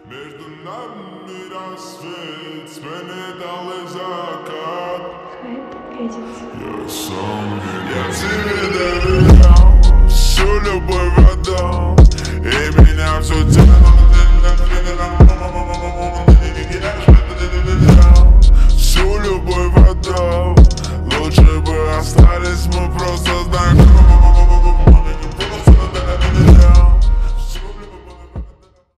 Между нами рассвет, сменит алый закат. Я сам, я тебе доверял всю любовь отдал, и меня все всю любовь отдал. Лучше бы остались мы просто знакомы.